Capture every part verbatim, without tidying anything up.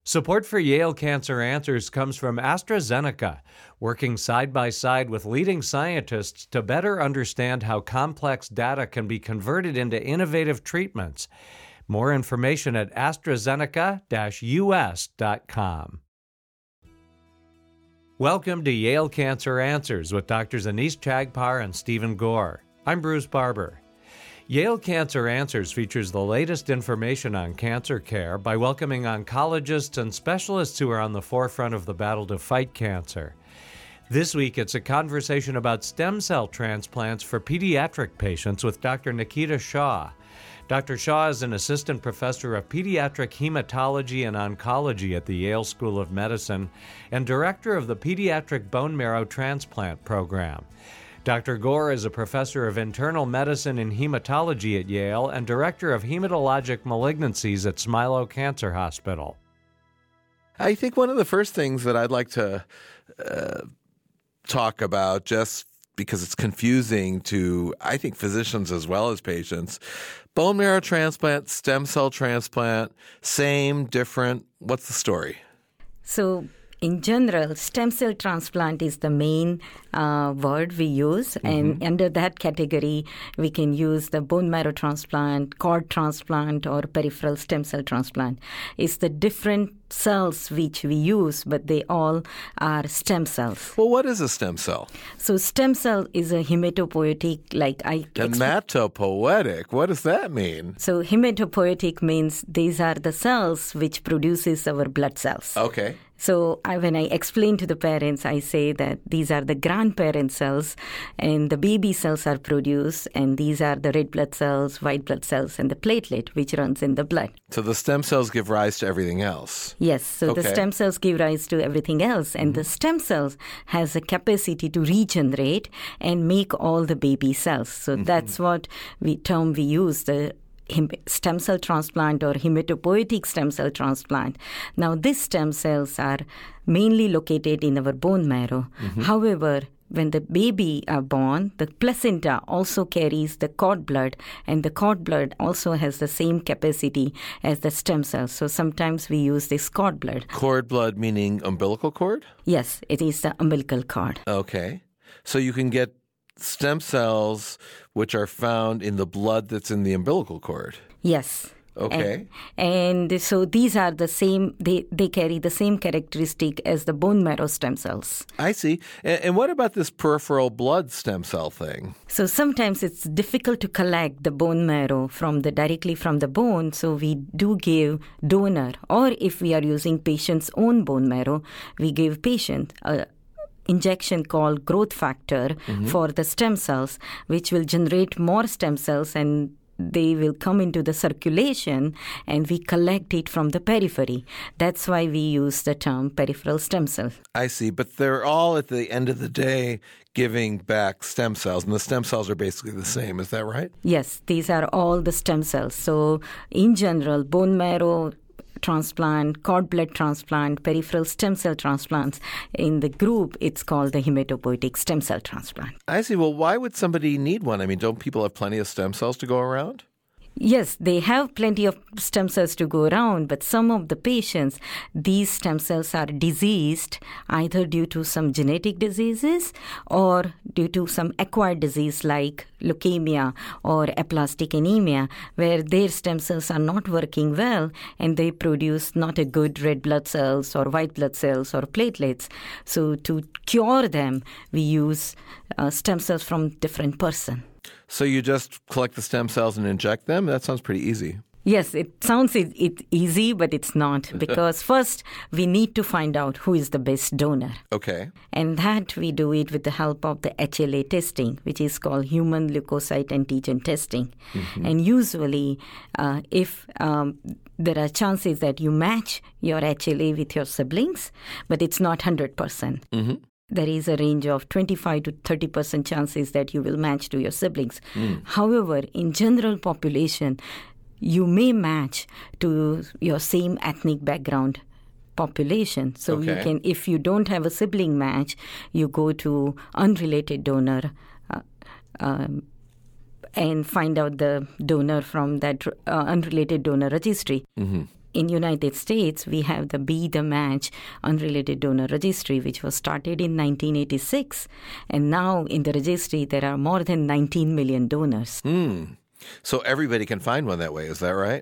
Support for Yale Cancer Answers comes from AstraZeneca, working side by side with leading scientists to better understand how complex data can be converted into innovative treatments. More information at AstraZeneca U S dot com. Welcome to Yale Cancer Answers with Doctors Anees Chagpar and Stephen Gore. I'm Bruce Barber. Yale Cancer Answers features the latest information on cancer care by welcoming oncologists and specialists who are on the forefront of the battle to fight cancer. This week, it's a conversation about stem cell transplants for pediatric patients with Doctor Nikita Shah. Doctor Shah is an assistant professor of pediatric hematology and oncology at the Yale School of Medicine and director of the Pediatric Bone Marrow Transplant Program. Doctor Gore is a professor of internal medicine and hematology at Yale and director of hematologic malignancies at Smilow Cancer Hospital. I think one of the first things that I'd like to uh, talk about, just because it's confusing to, I think, physicians as well as patients, bone marrow transplant, stem cell transplant, same, different, what's the story? So in general, stem cell transplant is the main uh, word we use, mm-hmm. and under that category, we can use the bone marrow transplant, cord transplant, or peripheral stem cell transplant. It's the different cells which we use, but they all are stem cells. Well, what is a stem cell? So stem cell is a hematopoietic, like I... Hematopoietic? What does that mean? So hematopoietic means these are the cells which produces our blood cells. Okay. So I, when I explain to the parents, I say that these are the grandparent cells and the baby cells are produced, and these are the red blood cells, white blood cells, and the platelet which runs in the blood. So the stem cells give rise to everything else. Yes, so okay. The stem cells give rise to everything else, and mm-hmm. the stem cells has a capacity to regenerate and make all the baby cells. So mm-hmm. that's what we term we use, the stem cell transplant or hematopoietic stem cell transplant. Now, these stem cells are mainly located in our bone marrow. Mm-hmm. However, when the baby are born, the placenta also carries the cord blood, and the cord blood also has the same capacity as the stem cells. So sometimes we use this cord blood. Cord blood meaning umbilical cord? Yes, it is the umbilical cord. Okay. So you can get stem cells which are found in the blood that's in the umbilical cord. Yes. Okay. And, and so these are the same, they, they carry the same characteristic as the bone marrow stem cells. I see. And, and what about this peripheral blood stem cell thing? So sometimes it's difficult to collect the bone marrow from the directly from the bone, so we do give donor, or if we are using patient's own bone marrow, we give patient a injection called growth factor mm-hmm. for the stem cells, which will generate more stem cells, and they will come into the circulation, and we collect it from the periphery. That's why we use the term peripheral stem cell. I see, but they're all at the end of the day giving back stem cells, and the stem cells are basically the same. Is that right? Yes, these are all the stem cells. So in general, bone marrow transplant, cord blood transplant, peripheral stem cell transplants. In the group, it's called the hematopoietic stem cell transplant. I see. Well, why would somebody need one? I mean, don't people have plenty of stem cells to go around? Yes, they have plenty of stem cells to go around, but some of the patients, these stem cells are diseased either due to some genetic diseases or due to some acquired disease like leukemia or aplastic anemia, where their stem cells are not working well and they produce not a good red blood cells or white blood cells or platelets. So to cure them, we use uh, stem cells from different person. So you just collect the stem cells and inject them? That sounds pretty easy. Yes, it sounds it, it easy, but it's not, because first we need to find out who is the best donor. Okay. And that we do it with the help of the H L A testing, which is called human leukocyte antigen testing. Mm-hmm. And usually, uh, if um, there are chances that you match your H L A with your siblings, but it's not one hundred percent. Mm-hmm. There is a range of twenty-five to thirty percent chances that you will match to your siblings. Mm. However, in general population, you may match to your same ethnic background population. So okay. you can, if you don't have a sibling match, you go to unrelated donor uh, um, and find out the donor from that uh, unrelated donor registry. Mm-hmm. in United States, we have the Be the Match Unrelated Donor Registry, which was started in nineteen eighty-six. And now in the registry, there are more than nineteen million donors. Hmm. So everybody can find one that way, is that right?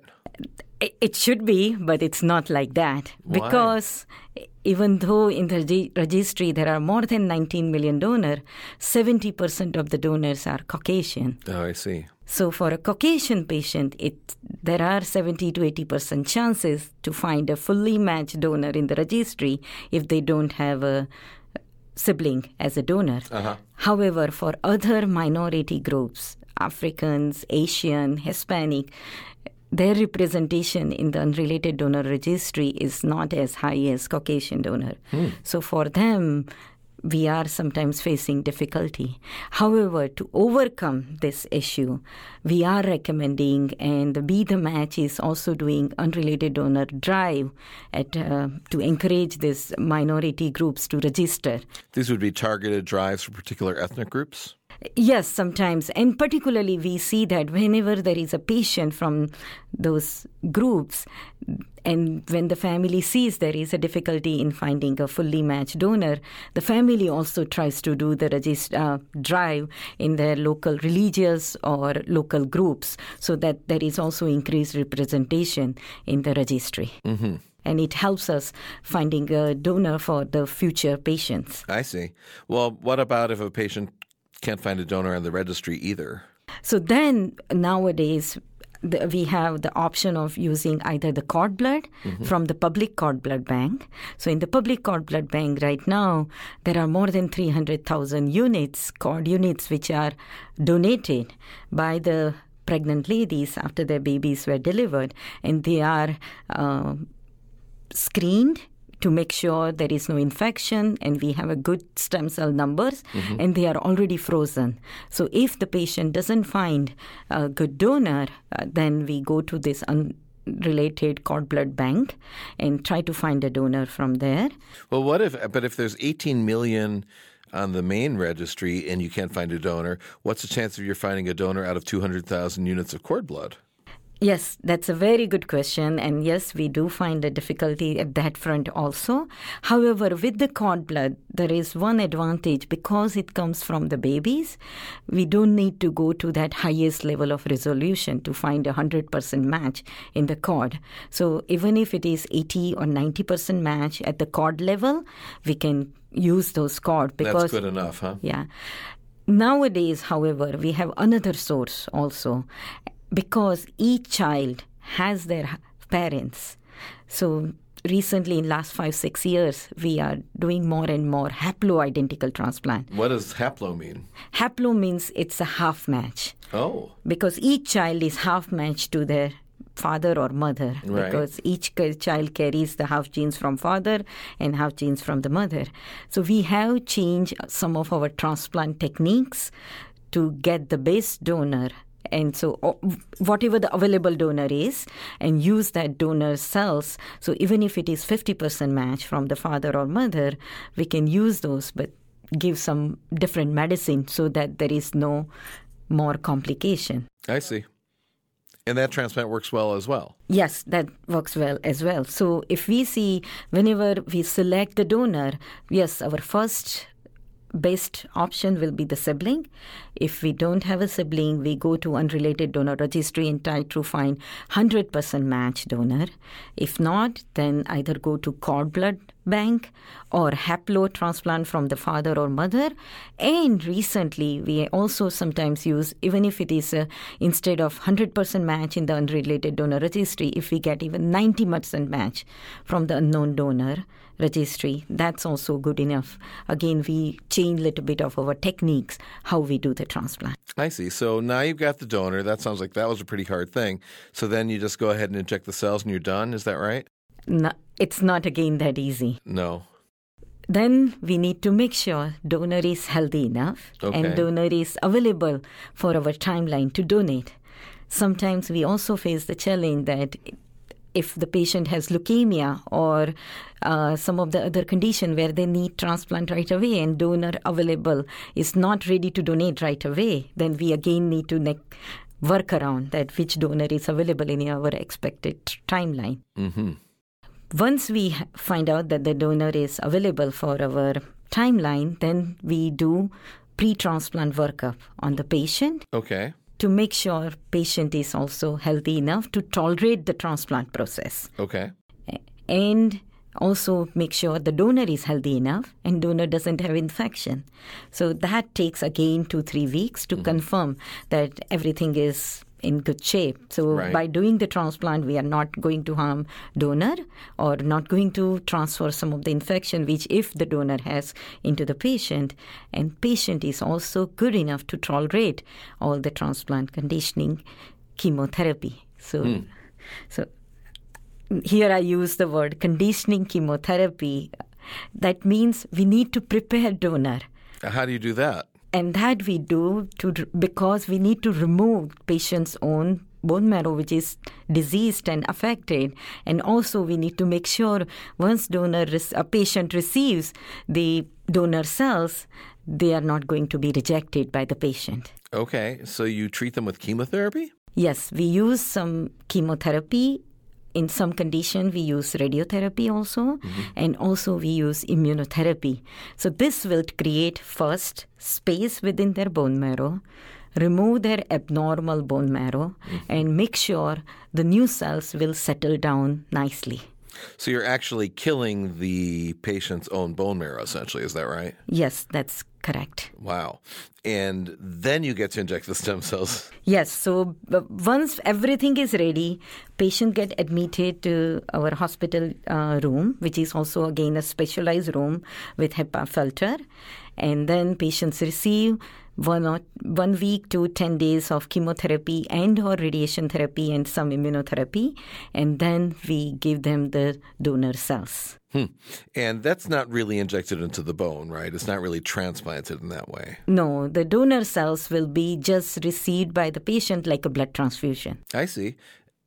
It should be, but it's not like that. Why? Because even though in the regi- registry there are more than nineteen million donors, seventy percent of the donors are Caucasian. Oh, I see. So for a Caucasian patient, it there are seventy to eighty percent chances to find a fully matched donor in the registry if they don't have a sibling as a donor. Uh-huh. However, for other minority groups, Africans, Asian, Hispanic, their representation in the unrelated donor registry is not as high as Caucasian donor. Hmm. So for them, we are sometimes facing difficulty. However, to overcome this issue, we are recommending, and the Be the Match is also doing unrelated donor drive at uh, to encourage these minority groups to register. These would be targeted drives for particular ethnic groups? Yes, sometimes. And particularly we see that whenever there is a patient from those groups, and when the family sees there is a difficulty in finding a fully matched donor, the family also tries to do the regist- uh, drive in their local religious or local groups so that there is also increased representation in the registry. Mm-hmm. And it helps us finding a donor for the future patients. I see. Well, what about if a patient can't find a donor on the registry either? So then nowadays the, we have the option of using either the cord blood mm-hmm. from the public cord blood bank. So in the public cord blood bank right now, there are more than three hundred thousand units, cord units, which are donated by the pregnant ladies after their babies were delivered. And they are uh, screened to make sure there is no infection and we have a good stem cell numbers, mm-hmm. and they are already frozen. So if the patient doesn't find a good donor, uh, then we go to this unrelated cord blood bank and try to find a donor from there. Well, what if, but if there's eighteen million on the main registry and you can't find a donor, what's the chance of you finding a donor out of two hundred thousand units of cord blood? Yes, that's a very good question. And yes, we do find a difficulty at that front also. However, with the cord blood, there is one advantage because it comes from the babies. We don't need to go to that highest level of resolution to find a one hundred percent match in the cord. So even if it is eighty or ninety percent match at the cord level, we can use those cord. Because, that's good enough, huh? Yeah. Nowadays, however, we have another source also. Because each child has their parents. So recently, in last five, six years, we are doing more and more haplo-identical transplant. What does haplo mean? Haplo means it's a half match. Oh. Because each child is half matched to their father or mother. Right. Because each child carries the half genes from father and half genes from the mother. So we have changed some of our transplant techniques to get the best donor. And so whatever the available donor is, and use that donor's cells. So even if it is fifty percent match from the father or mother, we can use those, but give some different medicine so that there is no more complication. I see. And that transplant works well as well? Yes, that works well as well. So if we see, whenever we select the donor, yes, our first best option will be the sibling. If we don't have a sibling, we go to unrelated donor registry and try to find one hundred percent match donor. If not, then either go to cord blood bank or haplo transplant from the father or mother. And recently, we also sometimes use, even if it is a, instead of one hundred percent match in the unrelated donor registry, if we get even ninety percent match from the unknown donor registry, that's also good enough. Again, we change a little bit of our techniques, how we do the transplant. I see. So now you've got the donor. That sounds like that was a pretty hard thing. So then you just go ahead and inject the cells and you're done. Is that right? No, it's not again that easy. No. Then we need to make sure donor is healthy enough, okay, and donor is available for our timeline to donate. Sometimes we also face the challenge that if the patient has leukemia or uh, some of the other condition where they need transplant right away and donor available is not ready to donate right away, then we again need to ne- workaround that which donor is available in our expected timeline. Mm-hmm. Once we find out that the donor is available for our timeline, then we do pre-transplant workup on the patient. Okay. To make sure patient is also healthy enough to tolerate the transplant process. Okay. And also make sure the donor is healthy enough and donor doesn't have infection. So that takes again two, three weeks to mm-hmm. confirm that everything is in good shape. So right. by doing the transplant, we are not going to harm donor or not going to transfer some of the infection, which if the donor has into the patient, and patient is also good enough to tolerate all the transplant conditioning chemotherapy. So, mm. so here I use the word conditioning chemotherapy. That means we need to prepare donor. How do you do that? And that we do to because we need to remove patient's own bone marrow, which is diseased and affected. And also we need to make sure once donor a patient receives the donor cells, they are not going to be rejected by the patient. Okay, so you treat them with chemotherapy? Yes, we use some chemotherapy. In some condition, we use radiotherapy also, mm-hmm. and also we use immunotherapy. So this will create first space within their bone marrow, remove their abnormal bone marrow, mm-hmm. and make sure the new cells will settle down nicely. So you're actually killing the patient's own bone marrow, essentially. Is that right? Yes, that's correct. Wow. And then you get to inject the stem cells. Yes. So uh, once everything is ready, patient get admitted to our hospital uh, room, which is also, again, a specialized room with HEPA filter. And then patients receive one or one week to ten days of chemotherapy and or radiation therapy and some immunotherapy. And then we give them the donor cells. Hmm. And that's not really injected into the bone, right? It's not really transplanted in that way. No, the donor cells will be just received by the patient like a blood transfusion. I see.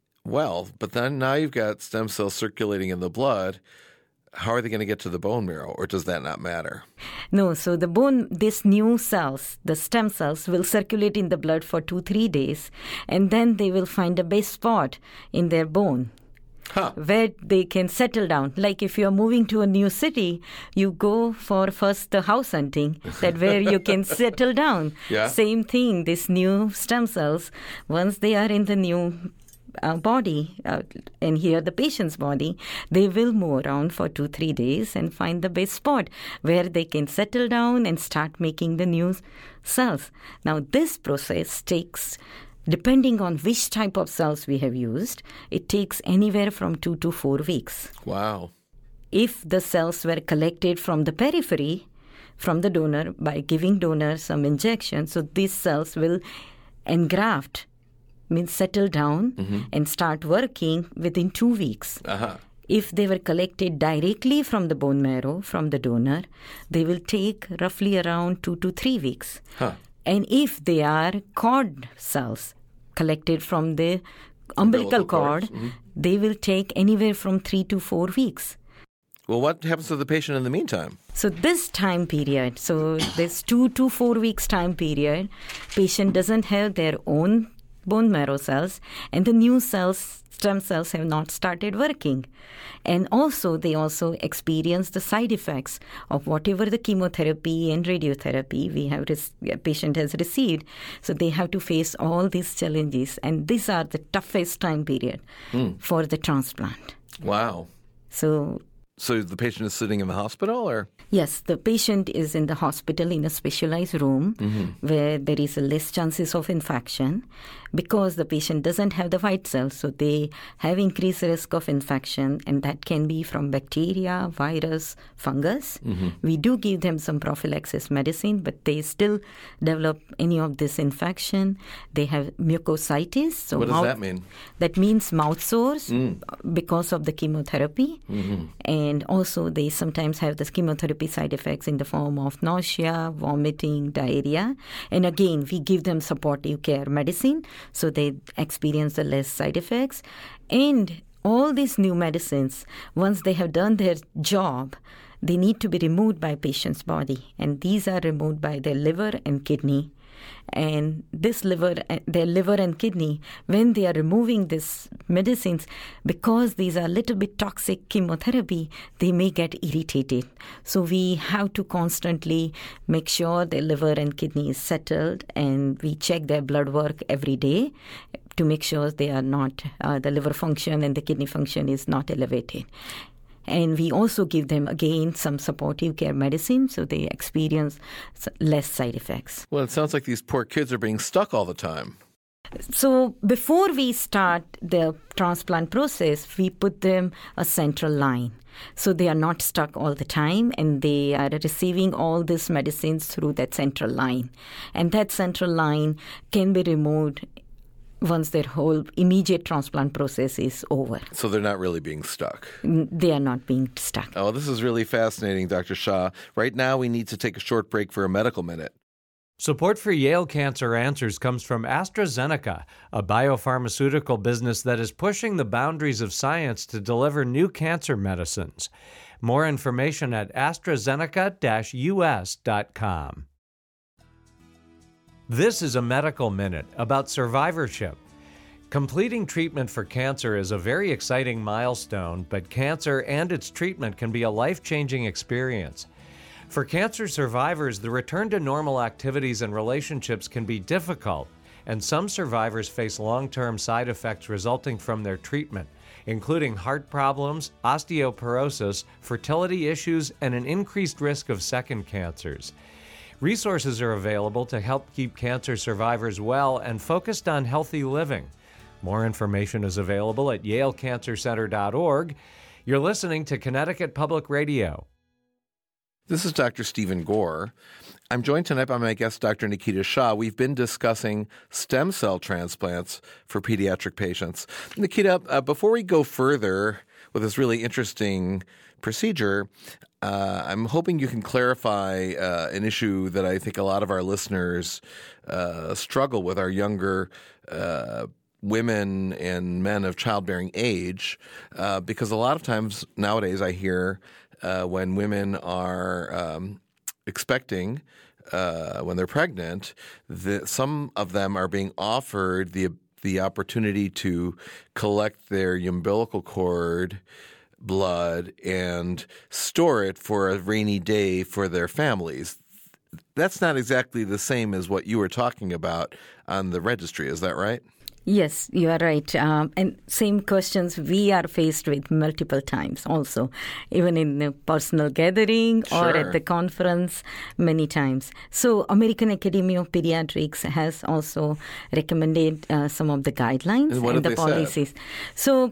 Well, but then now you've got stem cells circulating in the blood. How are they going to get to the bone marrow, or does that not matter? No, so the bone, these new cells, the stem cells, will circulate in the blood for two, three days, and then they will find a base spot in their bone. Huh. Where they can settle down. Like if you're moving to a new city, you go for first the house hunting, that where you can settle down. Yeah. Same thing, these new stem cells, once they are in the new uh, body, uh, and here the patient's body, they will move around for two, three days and find the best spot where they can settle down and start making the new cells. Now this process takes, depending on which type of cells we have used, it takes anywhere from two to four weeks. Wow. If the cells were collected from the periphery, from the donor, by giving donor some injection, so these cells will engraft, means settle down mm-hmm. and start working within two weeks. Uh-huh. If they were collected directly from the bone marrow, from the donor, they will take roughly around two to three weeks. Huh. And if they are cord cells collected from the umbilical, umbilical cord, mm-hmm. they will take anywhere from three to four weeks. Well, what happens to the patient in the meantime? So this time period, so this two to four weeks time period, patient doesn't have their own bone marrow cells, and the new cells, stem cells, have not started working. And also, they also experience the side effects of whatever the chemotherapy and radiotherapy we have, a patient has received. So they have to face all these challenges, and these are the toughest time period mm. for the transplant. Wow. So. So the patient is sitting in the hospital, or? Yes, the patient is in the hospital in a specialized room mm-hmm. where there is a less chances of infection because the patient doesn't have the white cells. So they have increased risk of infection, and that can be from bacteria, virus, fungus. Mm-hmm. We do give them some prophylaxis medicine, but they still develop any of this infection. They have mucositis. So what does mouth, that mean? That means mouth sores mm. because of the chemotherapy. Mm-hmm. And also they sometimes have the chemotherapy side effects in the form of nausea, vomiting, diarrhea. And again, we give them supportive care medicine so they experience the less side effects. And all these new medicines, once they have done their job, they need to be removed by patient's body. And these are removed by their liver and kidney. And this liver, their liver and kidney, when they are removing these medicines, because these are a little bit toxic chemotherapy, they may get irritated. So we have to constantly make sure their liver and kidney is settled, and we check their blood work every day to make sure they are not, uh, the liver function and the kidney function is not elevated. And we also give them, again, some supportive care medicine so they experience less side effects. Well, it sounds like these poor kids are being stuck all the time. So before we start the transplant process, we put them a central line. So they are not stuck all the time, and they are receiving all these medicines through that central line. And that central line can be removed once their whole immediate transplant process is over. So they're not really being stuck. They are not being stuck. Oh, this is really fascinating, Doctor Shah. Right now, we need to take a short break for a medical minute. Support for Yale Cancer Answers comes from AstraZeneca, a biopharmaceutical business that is pushing the boundaries of science to deliver new cancer medicines. More information at AstraZeneca dash U S dot com. This is a medical minute about survivorship. Completing treatment for cancer is a very exciting milestone, but cancer and its treatment can be a life-changing experience. For cancer survivors, the return to normal activities and relationships can be difficult, and some survivors face long-term side effects resulting from their treatment, including heart problems, osteoporosis, fertility issues, and an increased risk of second cancers. Resources are available to help keep cancer survivors well and focused on healthy living. More information is available at yale cancer center dot org. You're listening to Connecticut Public Radio. This is Doctor Stephen Gore. I'm joined tonight by my guest, Doctor Nikita Shah. We've been discussing stem cell transplants for pediatric patients. Nikita, uh, before we go further with this really interesting procedure, uh, I'm hoping you can clarify uh, an issue that I think a lot of our listeners uh, struggle with, our younger uh, women and men of childbearing age, uh, because a lot of times nowadays I hear uh, when women are um, expecting, uh, when they're pregnant, that some of them are being offered the the opportunity to collect their umbilical cord blood and store it for a rainy day for their families. That's not exactly the same as what you were talking about on the registry. Is that right? Yes, you are right. Um, and same questions we are faced with multiple times also, even in the personal gathering Sure. or at the conference many times. So American Academy of Pediatrics has also recommended uh, some of the guidelines And what and have the they said? policies. So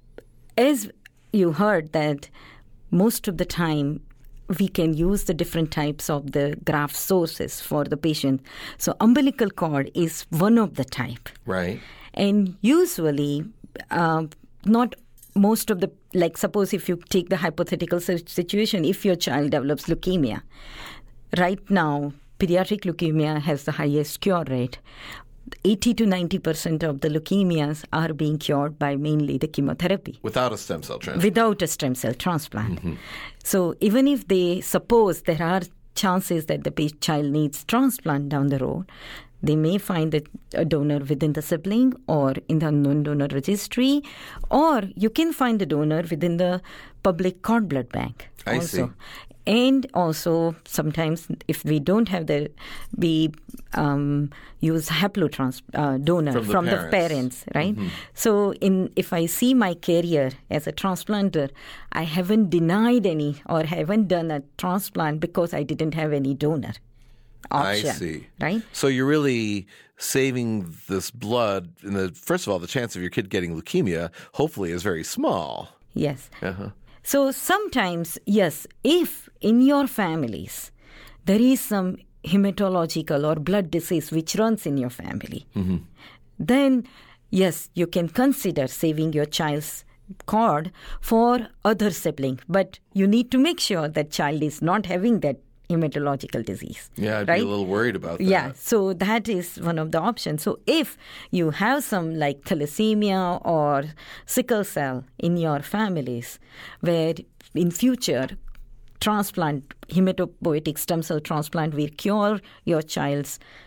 as you heard that most of the time we can use the different types of the graft sources for the patient. So umbilical cord is one of the type. Right. And usually, uh, not most of the, like suppose if you take the hypothetical situation, if your child develops leukemia, right now, pediatric leukemia has the highest cure rate. eighty to ninety percent of the leukemias are being cured by mainly the chemotherapy. Without a stem cell transplant. Without a stem cell transplant. Mm-hmm. So even if they suppose there are chances that the child needs transplant down the road, they may find a donor within the sibling or in the unknown donor registry, or you can find a donor within the public cord blood bank. I also. see. And also, sometimes if we don't have the, we um, use haplotrans uh, donor From the from parents. the parents, right? Mm-hmm. So, in if I see my career as a transplanter, I haven't denied any or haven't done a transplant because I didn't have any donor option. I see. Right? So you're really saving this blood. And the first of all, the chance of your kid getting leukemia hopefully is very small. Yes. Uh-huh. So sometimes, yes, if in your families there is some hematological or blood disease which runs in your family, mm-hmm. then yes, you can consider saving your child's cord for other sibling. But you need to make sure that child is not having that hematological disease. Yeah, I'd right? be a little worried about that. Yeah, so that is one of the options. So if you have some like thalassemia or sickle cell in your families, where in future transplant, hematopoietic stem cell transplant will cure your child's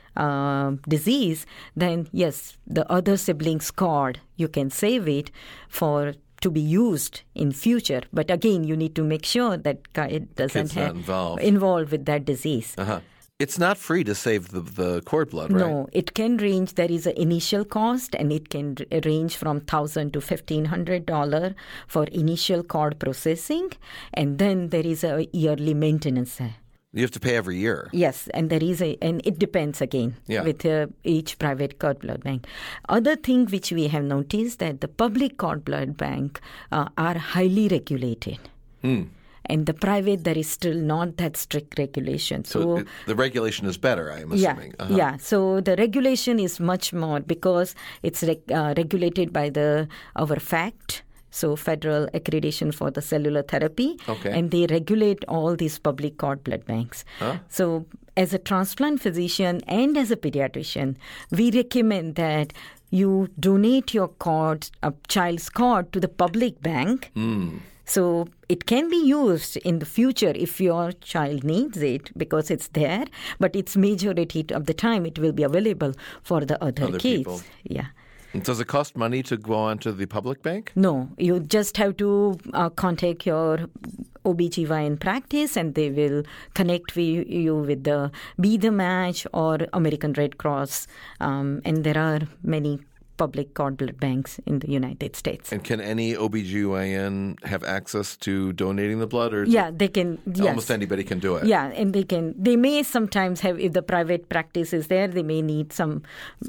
uh, disease, then yes, the other sibling's cord, you can save it for to be used in future. But again, you need to make sure that it doesn't have involved. involved with that disease. Uh-huh. It's not free to save the, the cord blood, right? No, it can range. There is an initial cost, and it can r- range from one thousand dollars to fifteen hundred dollars for initial cord processing, and then there is a yearly maintenance. You have to pay every year. Yes, and there is a, and it depends again Yeah. with uh, each private cord blood bank. Other thing which we have noticed that the public cord blood bank uh, are highly regulated. Hmm. And the private, there is still not that strict regulation. So, So, it, the regulation is better, I'm yeah, assuming. Uh-huh. yeah. So the regulation is much more because it's reg- uh, regulated by the our FACT, so Federal Accreditation for the Cellular Therapy, Okay. and they regulate all these public cord blood banks. Huh? So as a transplant physician and as a pediatrician, we recommend that you donate your cord, a child's cord, to the public bank. Mm. So it can be used in the future if your child needs it because it's there, but it's majority of the time it will be available for the other, Other kids. people. Yeah. And does it cost money to go on to the public bank? No, you just have to uh, contact your O B G Y N practice and they will connect with you with the Be the Match or American Red Cross. Um, and there are many public cord blood banks in the United States. And can any O B G Y N have access to donating the blood? Or is Yeah, it, they can. Yes. almost anybody can do it? Yeah, and they can. They may sometimes have, if the private practice is there, they may need some.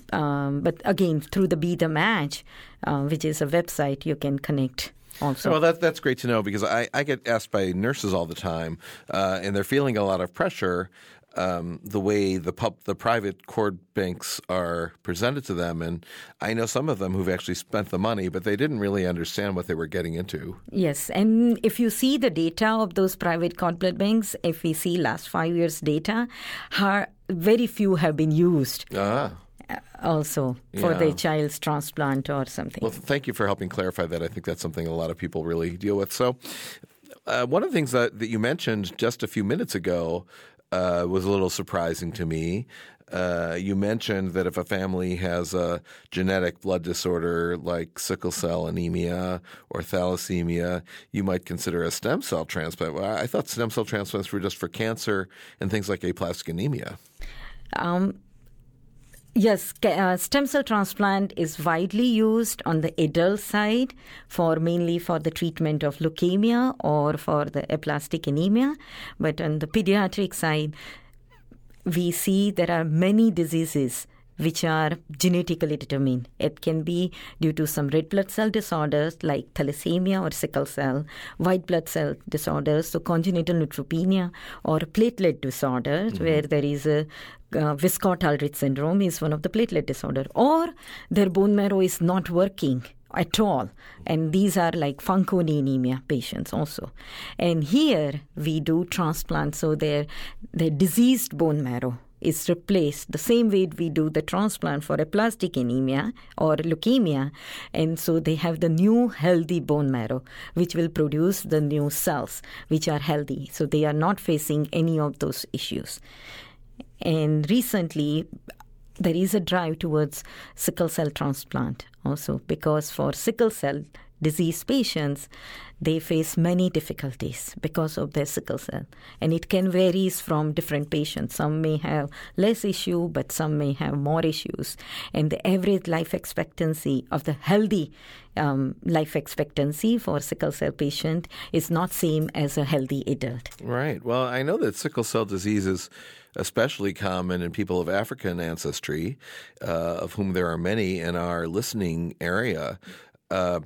Um, but again, through the Be the Match, uh, which is a website, you can connect. Also. Well, that, that's great to know because I, I get asked by nurses all the time, uh, and they're feeling a lot of pressure. Um, the way the pub, the private cord banks are presented to them, and I know some of them who've actually spent the money, but they didn't really understand what they were getting into. Yes, and if you see the data of those private cord blood banks, if we see last five years data, har- very few have been used. Ah. Also for Yeah. their child's transplant or something. Well, thank you for helping clarify that. I think that's something a lot of people really deal with. So, uh, one of the things that, that you mentioned just a few minutes ago uh, was a little surprising to me. Uh, you mentioned that if a family has a genetic blood disorder like sickle cell anemia or thalassemia, you might consider a stem cell transplant. Well, I thought stem cell transplants were just for cancer and things like aplastic anemia. Um, Yes, uh, stem cell transplant is widely used on the adult side for mainly for the treatment of leukemia or for the aplastic anemia. But on the pediatric side, we see there are many diseases which are genetically determined. It can be due to some red blood cell disorders like thalassemia or sickle cell, white blood cell disorders, so congenital neutropenia, or platelet disorders mm-hmm. where there is a uh, Wiskott-Aldrich syndrome is one of the platelet disorder, or their bone marrow is not working at all. And these are like Fanconi anemia patients also. And here we do transplant, so their, their diseased bone marrow is replaced the same way we do the transplant for aplastic anemia or leukemia. And so they have the new healthy bone marrow, which will produce the new cells, which are healthy. So they are not facing any of those issues. And recently, there is a drive towards sickle cell transplant also, because for sickle cell disease patients, they face many difficulties because of their sickle cell. And it can vary from different patients. Some may have less issue, but some may have more issues. And the average life expectancy of the healthy um, life expectancy for sickle cell patient is not same as a healthy adult. Right. Well, I know that sickle cell disease is especially common in people of African ancestry, uh, of whom there are many in our listening area. Uh,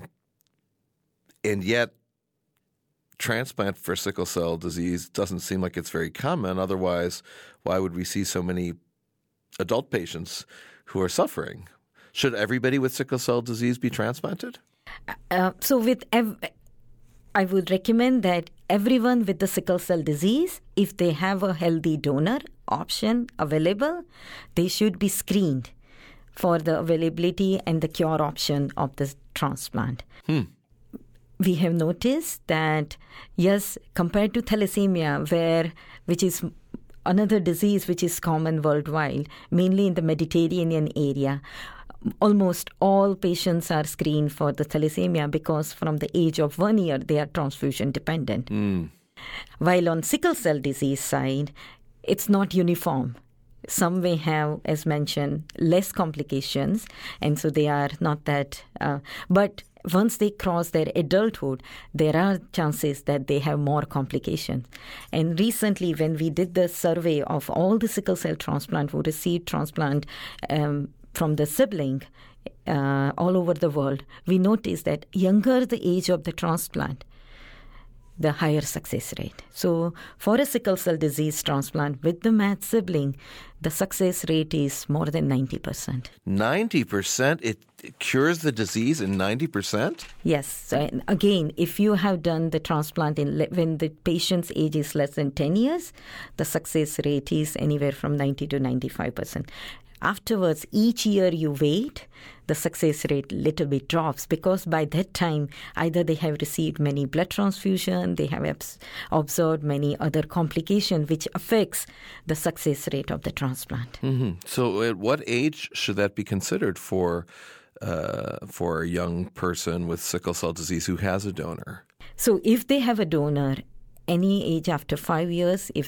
and yet, transplant for sickle cell disease doesn't seem like it's very common. Otherwise, why would we see so many adult patients who are suffering? Should everybody with sickle cell disease be transplanted? Uh, so with ev- I would recommend that everyone with the sickle cell disease, if they have a healthy donor option available, they should be screened for the availability and the cure option of the transplant. Hmm. We have noticed that, yes, compared to thalassemia, where which is another disease which is common worldwide, mainly in the Mediterranean area. Almost all patients are screened for the thalassemia because from the age of one year, they are transfusion dependent. Mm. While on sickle cell disease side, it's not uniform. Some may have, as mentioned, less complications, and so they are not that. Uh, but once they cross their adulthood, there are chances that they have more complications. And recently, when we did the survey of all the sickle cell transplant who received transplant um, from the sibling uh, all over the world, we noticed that younger the age of the transplant, the higher success rate. So for a sickle cell disease transplant with the matched sibling, the success rate is more than ninety percent. ninety percent? It cures the disease in ninety percent? Yes. So again, if you have done the transplant in le- when the patient's age is less than ten years, the success rate is anywhere from ninety to ninety-five percent. Afterwards, each year you wait, the success rate little bit drops because by that time, either they have received many blood transfusion, they have abs- observed many other complications which affects the success rate of the transplant. Mm-hmm. So at what age should that be considered for uh, for a young person with sickle cell disease who has a donor? So if they have a donor, any age after five years, if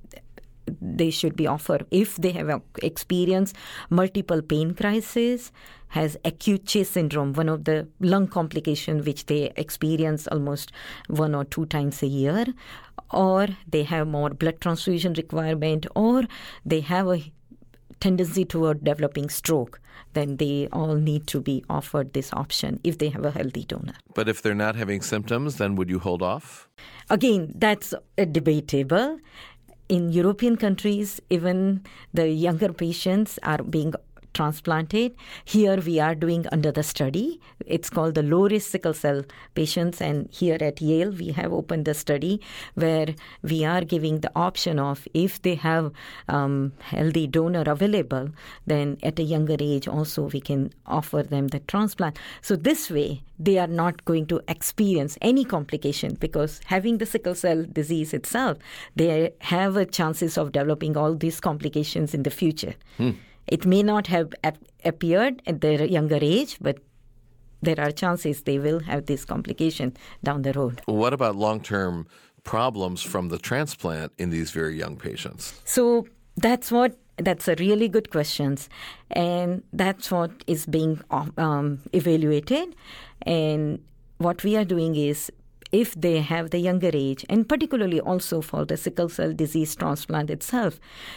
they should be offered. If they have experienced multiple pain crises, has acute chest syndrome, one of the lung complications which they experience almost one or two times a year, or they have more blood transfusion requirement, or they have a tendency toward developing stroke, then they all need to be offered this option if they have a healthy donor. But if they're not having symptoms, then would you hold off? Again, that's uh, debatable. In European countries, even the younger patients are being transplanted. Here we are doing under the study. It's called the low-risk sickle cell patients. And here at Yale, we have opened the study where we are giving the option of if they have um, healthy donor available, then at a younger age also we can offer them the transplant. So this way, they are not going to experience any complication because having the sickle cell disease itself, they have a chances of developing all these complications in the future. Hmm. It may not have ap- appeared at their younger age, but there are chances they will have this complication down the road. What about long-term problems from the transplant in these very young patients? So that's what that's a really good question, and that's what is being um, evaluated. And what we are doing is, if they have the younger age, and particularly also for the sickle cell disease transplant itself,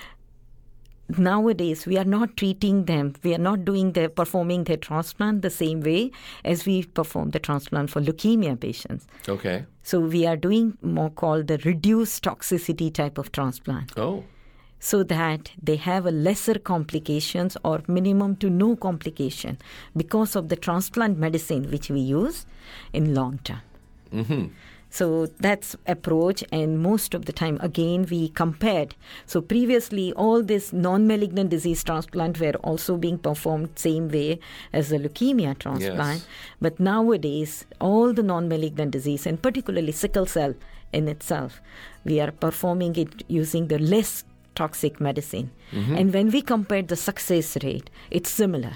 nowadays we are not treating them, we are not doing the performing their transplant the same way as we perform the transplant for leukemia patients. Okay. So we are doing more called the reduced toxicity type of transplant. Oh. So that they have a lesser complications or minimum to no complication because of the transplant medicine which we use in long term. Mm-hmm. So that's approach, and most of the time, again, we compared. So previously, all this non-malignant disease transplant were also being performed same way as the leukemia transplant. Yes. But nowadays, all the non-malignant disease, and particularly sickle cell in itself, we are performing it using the less toxic medicine. Mm-hmm. And when we compare the success rate, it's similar.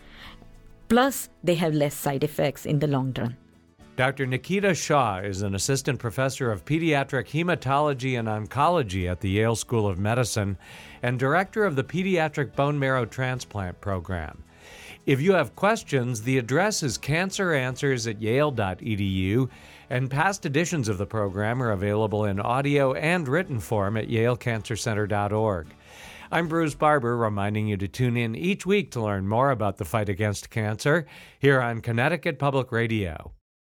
Plus, they have less side effects in the long run. Doctor Nikita Shah is an assistant professor of pediatric hematology and oncology at the Yale School of Medicine and director of the Pediatric Bone Marrow Transplant Program. If you have questions, the address is cancer answers at yale dot e d u, and past editions of the program are available in audio and written form at yale cancer center dot org. I'm Bruce Barber, reminding you to tune in each week to learn more about the fight against cancer here on Connecticut Public Radio.